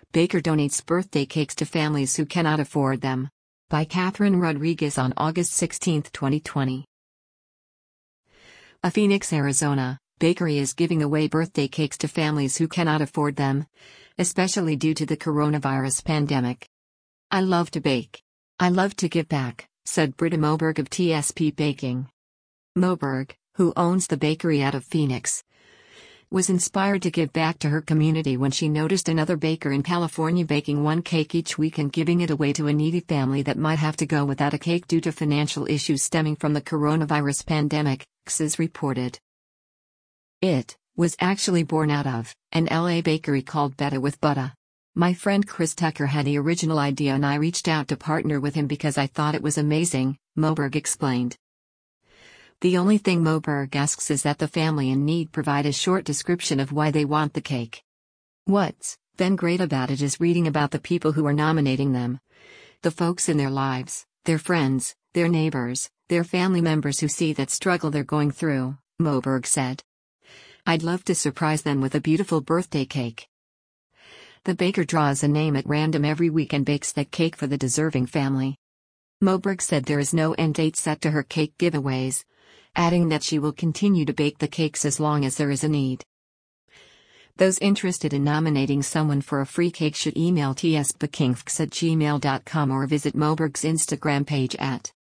Baker donates birthday cakes to families who cannot afford them. By Catherine Rodriguez on August 16, 2020. A Phoenix, Arizona, bakery is giving away birthday cakes to families who cannot afford them, especially due to the coronavirus pandemic. "I love to bake. I love to give back," said Britta Moberg of TSP Baking. Moberg, who owns the bakery out of Phoenix, was inspired to give back to her community when she noticed another baker in California baking one cake each week and giving it away to a needy family that might have to go without a cake due to financial issues stemming from the coronavirus pandemic, XS reported. It was actually born out of an LA bakery called Betta with Butta. My friend Chris Tucker had the original idea and I reached out to partner with him because I thought it was amazing, Moberg explained. The only thing Moberg asks is that the family in need provide a short description of why they want the cake. What's been great about it is reading about the people who are nominating them. The folks in their lives, their friends, their neighbors, their family members who see that struggle they're going through, Moberg said. "I'd love to surprise them with a beautiful birthday cake." The baker draws a name at random every week and bakes that cake for the deserving family. Moberg said there is no end date set to her cake giveaways, adding that she will continue to bake the cakes as long as there is a need. Those interested in nominating someone for a free cake should email tsbakingfx@gmail.com or visit Moberg's Instagram page at